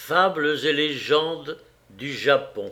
Fables et légendes du Japon.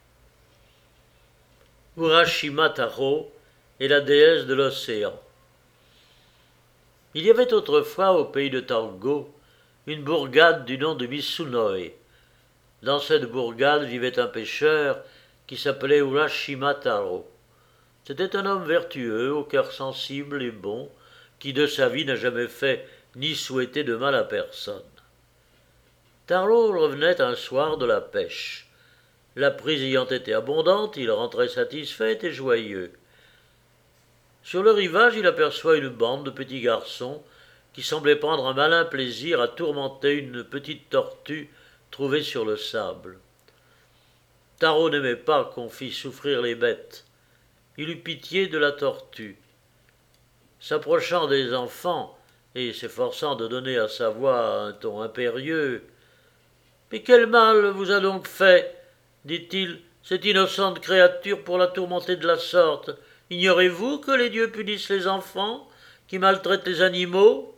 Urashima Taro est la déesse de l'océan. Il y avait autrefois au pays de Tango une bourgade du nom de Misunoi. Dans cette bourgade vivait un pêcheur qui s'appelait Urashima Taro. C'était un homme vertueux, au cœur sensible et bon, qui de sa vie n'a jamais fait ni souhaité de mal à personne. Taro revenait un soir de la pêche. La prise ayant été abondante, il rentrait satisfait et joyeux. Sur le rivage, il aperçoit une bande de petits garçons qui semblaient prendre un malin plaisir à tourmenter une petite tortue trouvée sur le sable. Taro n'aimait pas qu'on fît souffrir les bêtes. Il eut pitié de la tortue. S'approchant des enfants et s'efforçant de donner à sa voix un ton impérieux, « Mais quel mal vous a donc fait, dit-il, cette innocente créature pour la tourmenter de la sorte? Ignorez-vous que les dieux punissent les enfants qui maltraitent les animaux?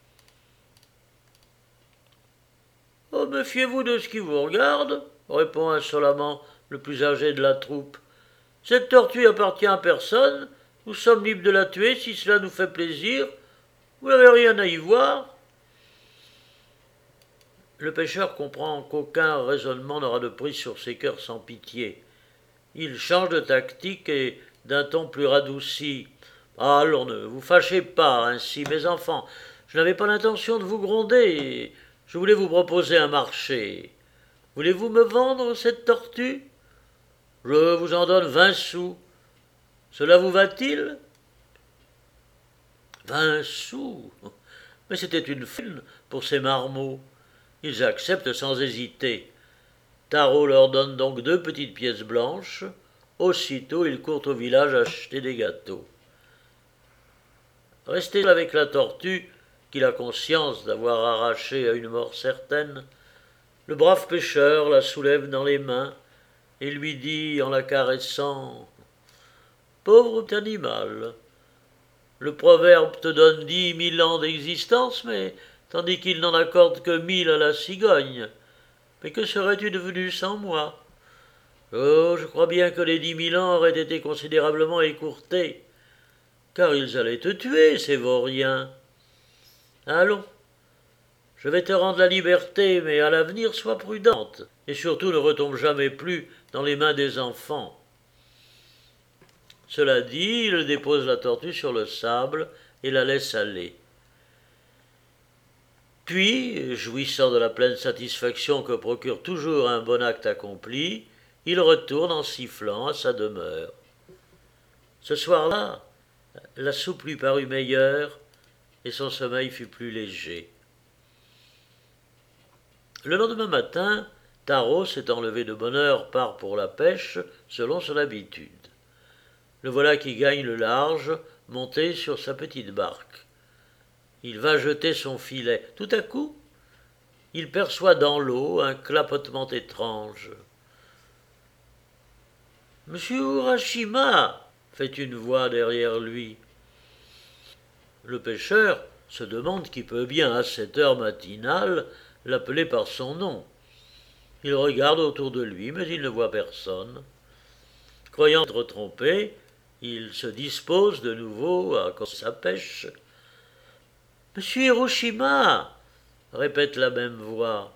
Oh, méfiez-vous de ce qui vous regarde, répond insolemment le plus âgé de la troupe. Cette tortue appartient à personne, nous sommes libres de la tuer si cela nous fait plaisir, vous n'avez rien à y voir. Le pêcheur comprend qu'aucun raisonnement n'aura de prise sur ces cœurs sans pitié. Il change de tactique et d'un ton plus radouci. « Allons, ne vous fâchez pas ainsi, mes enfants. Je n'avais pas l'intention de vous gronder. Je voulais vous proposer un marché. Voulez-vous me vendre cette tortue? Je vous en donne 20 sous. Cela vous va-t-il? » 20 sous. Mais c'était une fortune pour ces marmots. Ils acceptent sans hésiter. Taro leur donne donc 2 petites pièces blanches. Aussitôt, ils courent au village acheter des gâteaux. Resté avec la tortue, qu'il a conscience d'avoir arrachée à une mort certaine, le brave pêcheur la soulève dans les mains et lui dit en la caressant « Pauvre animal, le proverbe te donne 10 000 ans d'existence, mais tandis qu'il n'en accorde que 1000 à la cigogne. Mais que serais-tu devenu sans moi? Oh, je crois bien que les 10 000 ans auraient été considérablement écourtés, car ils allaient te tuer, ces vauriens. Allons, je vais te rendre la liberté, mais à l'avenir sois prudente, et surtout ne retombe jamais plus dans les mains des enfants. » Cela dit, il dépose la tortue sur le sable et la laisse aller. Puis, jouissant de la pleine satisfaction que procure toujours un bon acte accompli, il retourne en sifflant à sa demeure. Ce soir-là, la soupe lui parut meilleure et son sommeil fut plus léger. Le lendemain matin, Taro, s'étant levé de bonne heure, part pour la pêche selon son habitude. Le voilà qui gagne le large, monté sur sa petite barque. Il va jeter son filet. Tout à coup, il perçoit dans l'eau un clapotement étrange. « Monsieur Urashima !» fait une voix derrière lui. Le pêcheur se demande qui peut bien, à cette heure matinale, l'appeler par son nom. Il regarde autour de lui, mais il ne voit personne. Croyant être trompé, il se dispose de nouveau à commencer sa pêche. « Monsieur Hiroshima !» répète la même voix.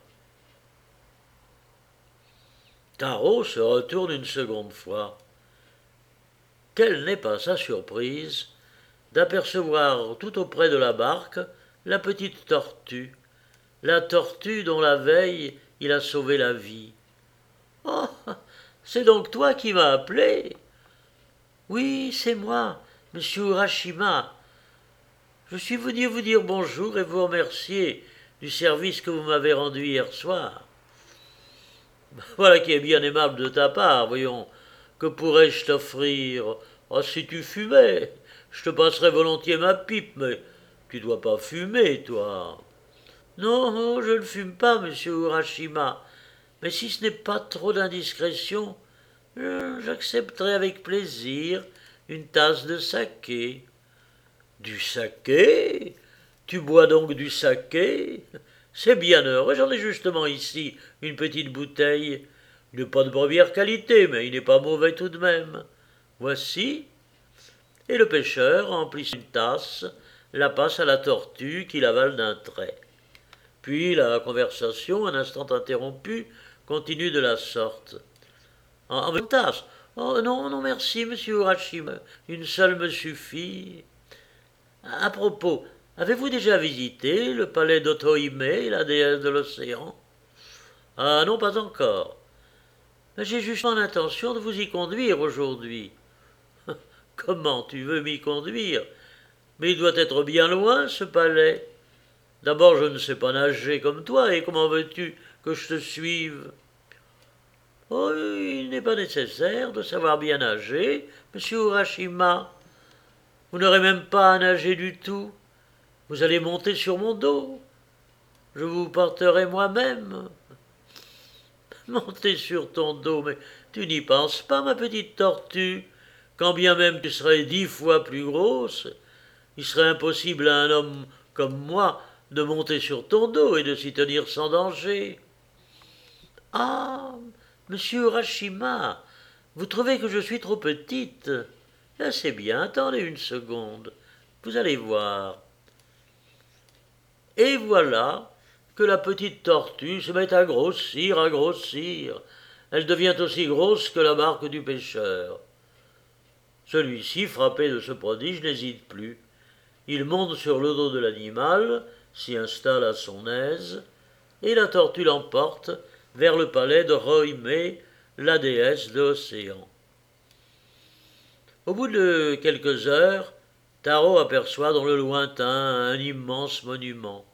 Taro se retourne une seconde fois. Quelle n'est pas sa surprise d'apercevoir tout auprès de la barque la petite tortue, la tortue dont la veille il a sauvé la vie. « Oh, c'est donc toi qui m'as appelé ?»« Oui, c'est moi, monsieur Urashima. Je suis venu vous dire bonjour et vous remercier du service que vous m'avez rendu hier soir. » « Voilà qui est bien aimable de ta part, voyons. Que pourrais-je t'offrir? Oh, si tu fumais, je te passerais volontiers ma pipe, mais tu dois pas fumer, toi. »« Non, je ne fume pas, monsieur Urashima, mais si ce n'est pas trop d'indiscrétion, j'accepterai avec plaisir une tasse de saké. »« Du saké? Tu bois donc du saké? C'est bien heureux, j'en ai justement ici une petite bouteille. Il n'est pas de première qualité, mais il n'est pas mauvais tout de même. Voici. Et le pêcheur remplit une tasse, la passe à la tortue qui l'avale d'un trait. Puis la conversation, un instant interrompue, continue de la sorte. En une tasse. Oh non, non, merci, monsieur Urashima. Une seule me suffit. À propos, avez-vous déjà visité le palais d'Otohime, la déesse de l'océan? Ah non, pas encore. Mais j'ai justement l'intention de vous y conduire aujourd'hui. Comment tu veux m'y conduire? Mais il doit être bien loin, ce palais. D'abord, je ne sais pas nager comme toi, et comment veux-tu que je te suive? Oh, il n'est pas nécessaire de savoir bien nager, monsieur Urashima. Vous n'aurez même pas à nager du tout. Vous allez monter sur mon dos. Je vous porterai moi-même. Monter sur ton dos, mais tu n'y penses pas, ma petite tortue. Quand bien même tu serais 10 fois plus grosse, il serait impossible à un homme comme moi de monter sur ton dos et de s'y tenir sans danger. Ah, monsieur Urashima, vous trouvez que je suis trop petite? C'est bien, attendez une seconde. Vous allez voir. Et voilà que la petite tortue se met à grossir, à grossir. Elle devient aussi grosse que la barque du pêcheur. Celui-ci, frappé de ce prodige, n'hésite plus. Il monte sur le dos de l'animal, s'y installe à son aise, et la tortue l'emporte vers le palais de Rohime, la déesse de l'océan. Au bout de quelques heures, Taro aperçoit dans le lointain un immense monument.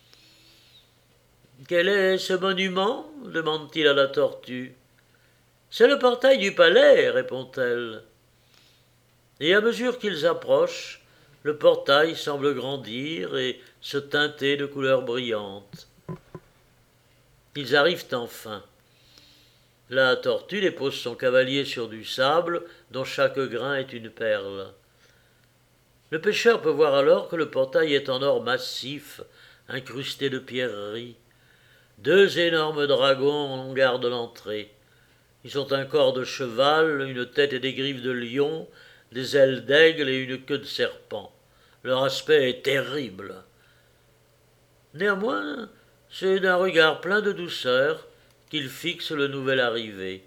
Quel est ce monument? Demande-t-il à la tortue. C'est le portail du palais, répond-elle. Et à mesure qu'ils approchent, le portail semble grandir et se teinter de couleurs brillantes. Ils arrivent enfin. La tortue dépose son cavalier sur du sable dont chaque grain est une perle. Le pêcheur peut voir alors que le portail est en or massif, incrusté de pierreries. 2 énormes dragons gardent l'entrée. Ils ont un corps de cheval, une tête et des griffes de lion, des ailes d'aigle et une queue de serpent. Leur aspect est terrible. Néanmoins, c'est d'un regard plein de douceur qu'ils fixent le nouvel arrivé.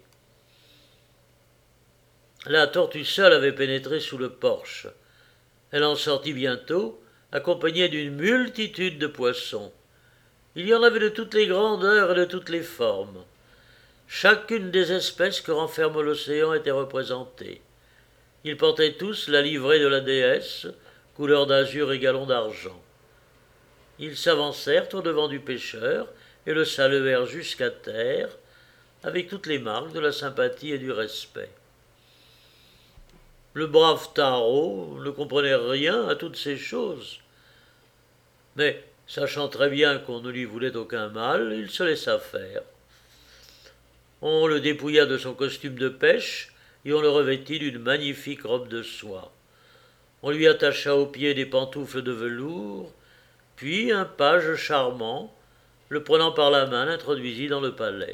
La tortue seule avait pénétré sous le porche. Elle en sortit bientôt, accompagnée d'une multitude de poissons. Il y en avait de toutes les grandeurs et de toutes les formes. Chacune des espèces que renferme l'océan était représentée. Ils portaient tous la livrée de la déesse, couleur d'azur et galon d'argent. Ils s'avancèrent au-devant du pêcheur et le saluèrent jusqu'à terre, avec toutes les marques de la sympathie et du respect. Le brave Taro ne comprenait rien à toutes ces choses. Mais, sachant très bien qu'on ne lui voulait aucun mal, il se laissa faire. On le dépouilla de son costume de pêche et on le revêtit d'une magnifique robe de soie. On lui attacha aux pieds des pantoufles de velours, puis un page charmant, le prenant par la main, l'introduisit dans le palais.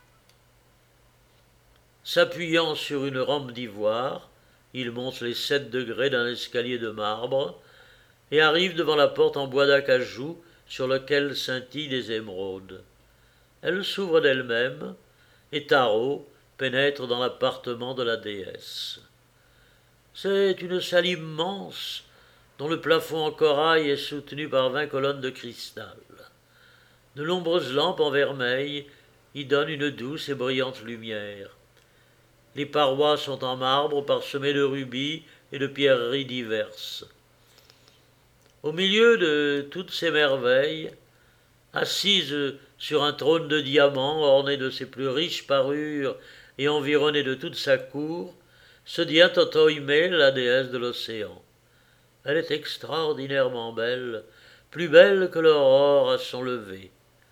S'appuyant sur une rampe d'ivoire, il monte les 7 degrés d'un escalier de marbre et arrive devant la porte en bois d'acajou sur laquelle scintillent des émeraudes. Elle s'ouvre d'elle-même et Taro pénètre dans l'appartement de la déesse. C'est une salle immense dont le plafond en corail est soutenu par 20 colonnes de cristal. De nombreuses lampes en vermeil y donnent une douce et brillante lumière. Les parois sont en marbre parsemées de rubis et de pierreries diverses. Au milieu de toutes ces merveilles, assise sur un trône de diamants orné de ses plus riches parures et environnée de toute sa cour, se tient Otohime, la déesse de l'océan. Elle est extraordinairement belle, plus belle que l'aurore à son lever.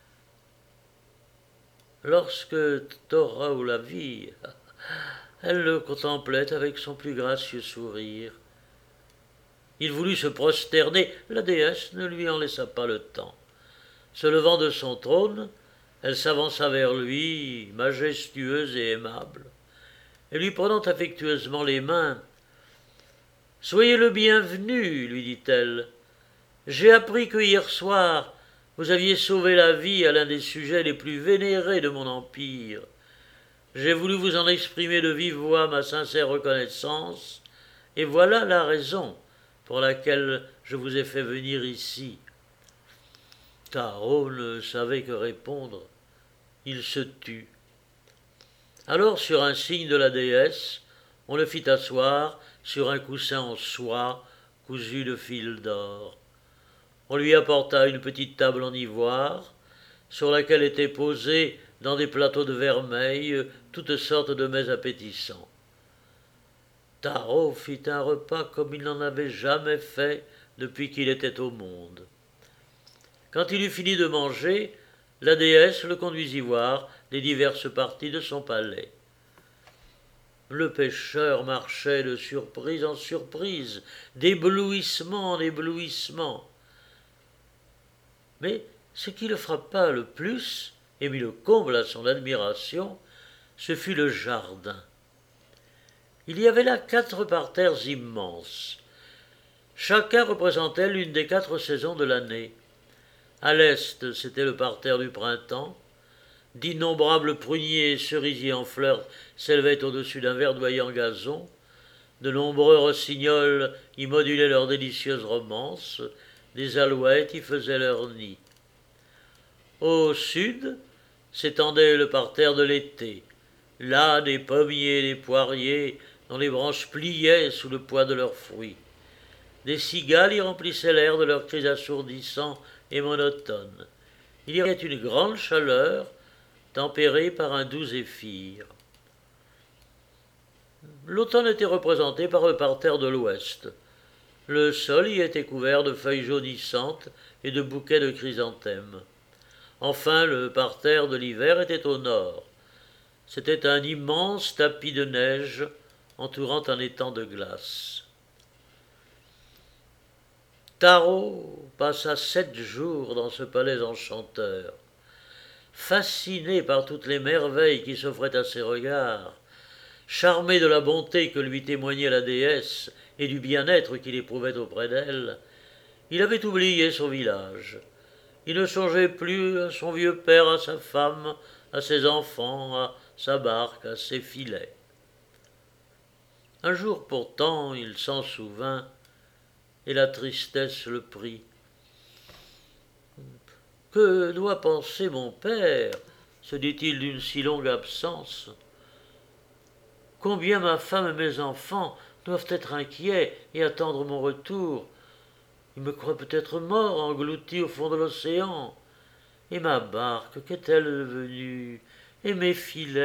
Lorsque Torao la vit, elle le contemplait avec son plus gracieux sourire. Il voulut se prosterner, la déesse ne lui en laissa pas le temps. Se levant de son trône, elle s'avança vers lui, majestueuse et aimable, et lui prenant affectueusement les mains, « Soyez le bienvenu, lui dit-elle. J'ai appris que hier soir, vous aviez sauvé la vie à l'un des sujets les plus vénérés de mon empire. J'ai voulu vous en exprimer de vive voix ma sincère reconnaissance, et voilà la raison pour laquelle je vous ai fait venir ici. » Taro ne savait que répondre. Il se tut. Alors, sur un signe de la déesse, on le fit asseoir sur un coussin en soie cousu de fil d'or. On lui apporta une petite table en ivoire, sur laquelle étaient posés, dans des plateaux de vermeil, toutes sortes de mets appétissants. Taro fit un repas comme il n'en avait jamais fait depuis qu'il était au monde. Quand il eut fini de manger, la déesse le conduisit voir les diverses parties de son palais. Le pêcheur marchait de surprise en surprise, d'éblouissement en éblouissement. Mais ce qui le frappa le plus et mit le comble à son admiration, ce fut le jardin. Il y avait là 4 parterres immenses. Chacun représentait l'une des 4 saisons de l'année. À l'est, c'était le parterre du printemps. D'innombrables pruniers et cerisiers en fleurs s'élevaient au-dessus d'un verdoyant gazon. De nombreux rossignols y modulaient leurs délicieuses romances. Des alouettes y faisaient leur nid. Au sud s'étendait le parterre de l'été. Là, des pommiers et des poiriers dont les branches pliaient sous le poids de leurs fruits. Des cigales y remplissaient l'air de leurs cris assourdissants et monotones. Il y avait une grande chaleur, tempérée par un doux zéphyr. L'automne était représenté par le parterre de l'ouest. Le sol y était couvert de feuilles jaunissantes et de bouquets de chrysanthèmes. Enfin, le parterre de l'hiver était au nord. C'était un immense tapis de neige entourant un étang de glace. Taro passa 7 jours dans ce palais enchanteur. Fasciné par toutes les merveilles qui s'offraient à ses regards, charmé de la bonté que lui témoignait la déesse et du bien-être qu'il éprouvait auprès d'elle, il avait oublié son village. Il ne songeait plus à son vieux père, à sa femme, à ses enfants, à sa barque, à ses filets. Un jour pourtant, il s'en souvint, et la tristesse le prit. « Que doit penser mon père ?» se dit-il d'une si longue absence. « Combien ma femme et mes enfants doivent être inquiets et attendre mon retour. Ils me croient peut-être mort, englouti au fond de l'océan. Et ma barque, qu'est-elle devenue? Et mes filets ?»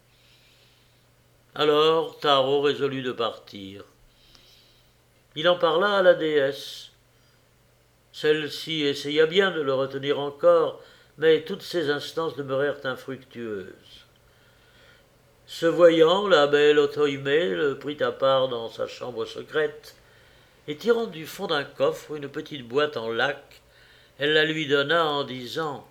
Alors Taro résolut de partir. Il en parla à la déesse. Celle-ci essaya bien de le retenir encore, mais toutes ses instances demeurèrent infructueuses. Se voyant, la belle Otohime le prit à part dans sa chambre secrète, et tirant du fond d'un coffre une petite boîte en laque, elle la lui donna en disant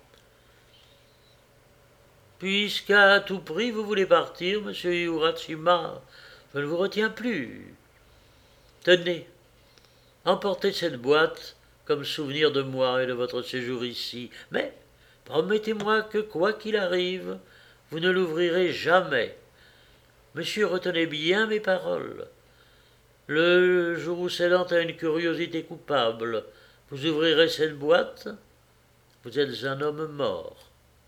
« Puisqu'à tout prix vous voulez partir, monsieur Urashima, je ne vous retiens plus. Tenez, emportez cette boîte comme souvenir de moi et de votre séjour ici, mais promettez-moi que, quoi qu'il arrive, vous ne l'ouvrirez jamais. Monsieur, retenez bien mes paroles. Le jour où cédant à une curiosité coupable, vous ouvrirez cette boîte, vous êtes un homme mort. »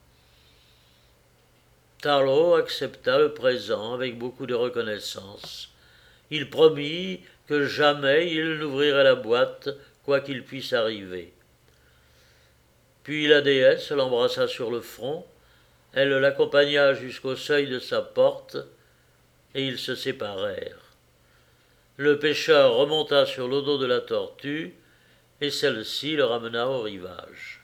Taro accepta le présent avec beaucoup de reconnaissance. Il promit que jamais il n'ouvrirait la boîte, quoi qu'il puisse arriver. Puis la déesse l'embrassa sur le front, elle l'accompagna jusqu'au seuil de sa porte, et ils se séparèrent. Le pêcheur remonta sur le dos de la tortue, et celle-ci le ramena au rivage.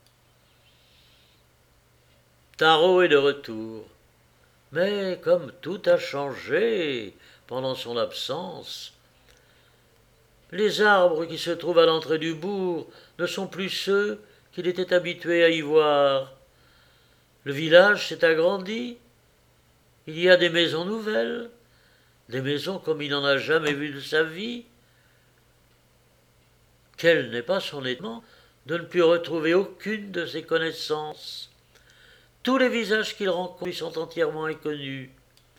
Taro est de retour, mais comme tout a changé pendant son absence, les arbres qui se trouvent à l'entrée du bourg ne sont plus ceux qu'il était habitué à y voir. Le village s'est agrandi. Il y a des maisons nouvelles, des maisons comme il n'en a jamais vu de sa vie. Quel n'est pas son étonnement de ne plus retrouver aucune de ses connaissances. Tous les visages qu'il rencontre lui sont entièrement inconnus.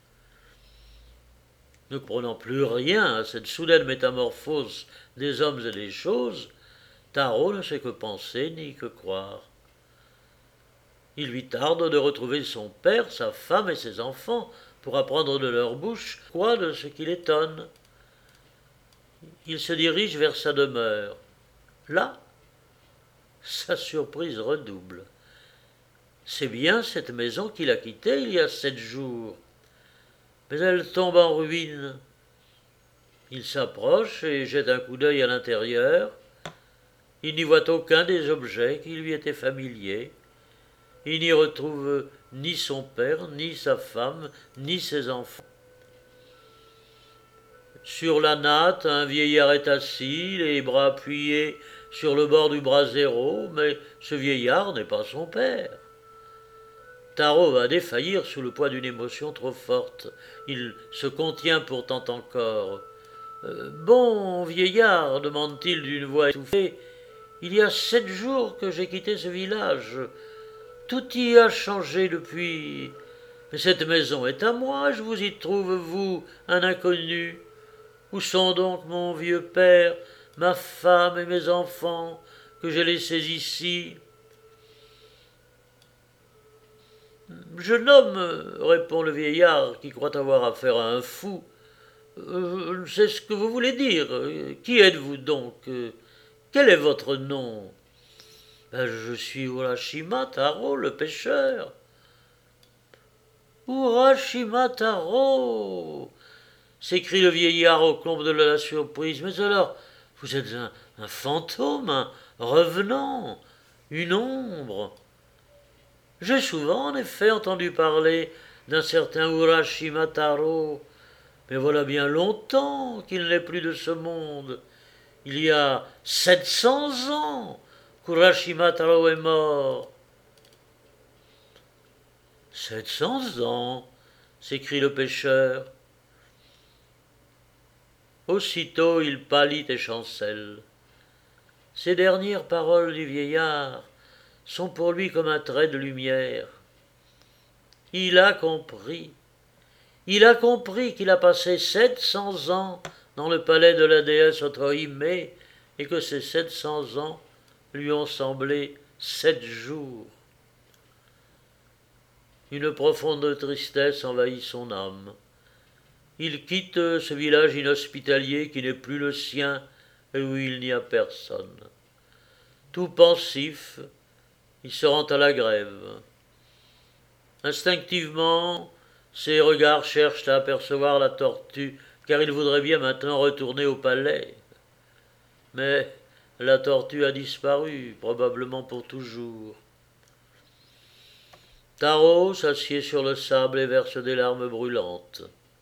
Ne comprenant plus rien à cette soudaine métamorphose des hommes et des choses, Tarot ne sait que penser ni que croire. Il lui tarde de retrouver son père, sa femme et ses enfants pour apprendre de leur bouche quoi de ce qui l'étonne. Il se dirige vers sa demeure. Là, sa surprise redouble. C'est bien cette maison qu'il a quittée il y a 7 jours. Mais elle tombe en ruine. Il s'approche et jette un coup d'œil à l'intérieur. Il n'y voit aucun des objets qui lui étaient familiers. Il n'y retrouve ni son père, ni sa femme, ni ses enfants. Sur la natte, un vieillard est assis, les bras appuyés sur le bord du brasero, mais ce vieillard n'est pas son père. Tarot va défaillir sous le poids d'une émotion trop forte. Il se contient pourtant encore. Bon, vieillard, demande-t-il d'une voix étouffée, il y a 7 jours que j'ai quitté ce village. Tout y a changé depuis. Mais cette maison est à moi, je vous y trouve, vous, un inconnu. Où sont donc mon vieux père, ma femme et mes enfants, que j'ai laissés ici? Jeune homme, répond le vieillard, qui croit avoir affaire à un fou, c'est ce que vous voulez dire. Qui êtes-vous donc? Quel est votre nom? Je suis Urashima Taro, le pêcheur. Urashima Taro, s'écrie le vieillard au comble de la surprise. Mais alors, vous êtes un fantôme, un revenant, une ombre. J'ai souvent, en effet, entendu parler d'un certain Urashima Taro, mais voilà bien longtemps qu'il n'est plus de ce monde. Il y a 700 ans qu'Urashima Taro est mort. 700 ans, s'écrie le pêcheur. Aussitôt il pâlit et chancelle. Ces dernières paroles du vieillard sont pour lui comme un trait de lumière. Il a compris qu'il a passé 700 ans dans le palais de la déesse Otohime et que ces 700 ans lui ont semblé 7 jours. Une profonde tristesse envahit son âme. Il quitte ce village inhospitalier qui n'est plus le sien et où il n'y a personne. Tout pensif, il se rend à la grève. Instinctivement, ses regards cherchent à apercevoir la tortue, car il voudrait bien maintenant retourner au palais. Mais la tortue a disparu, probablement pour toujours. Tarot s'assied sur le sable et verse des larmes brûlantes.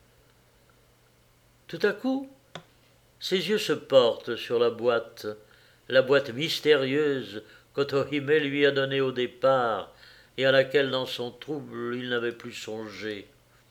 Tout à coup, ses yeux se portent sur la boîte mystérieuse qu'Otohime lui a donnée au départ et à laquelle dans son trouble il n'avait plus songé.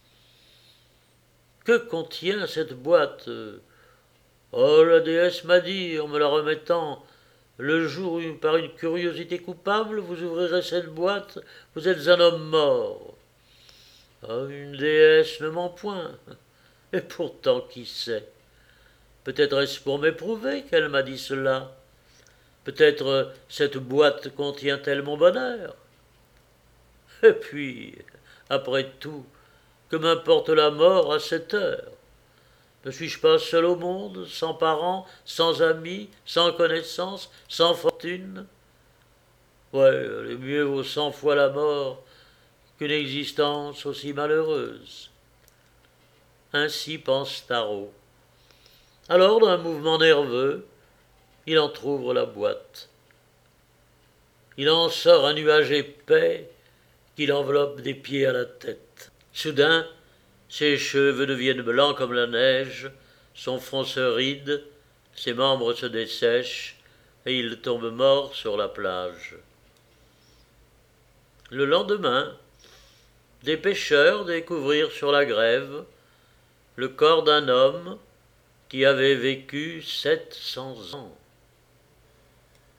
Que contient cette boîte? Oh, la déesse m'a dit, en me la remettant, le jour où, par une curiosité coupable, vous ouvrirez cette boîte, vous êtes un homme mort. Oh, une déesse ne ment point. Et pourtant, qui sait? Peut-être est-ce pour m'éprouver qu'elle m'a dit cela. Peut-être cette boîte contient-elle mon bonheur. Et puis, après tout, que m'importe la mort à cette heure? Ne suis-je pas seul au monde, sans parents, sans amis, sans connaissances, sans fortune? Ouais, mieux vaut 100 fois la mort qu'une existence aussi malheureuse. Ainsi pense Tarot. Alors, d'un mouvement nerveux, il entr'ouvre la boîte. Il en sort un nuage épais qui l'enveloppe des pieds à la tête. Soudain, ses cheveux deviennent blancs comme la neige, son front se ride, ses membres se dessèchent, et il tombe mort sur la plage. Le lendemain, des pêcheurs découvrirent sur la grève le corps d'un homme qui avait vécu 700 ans.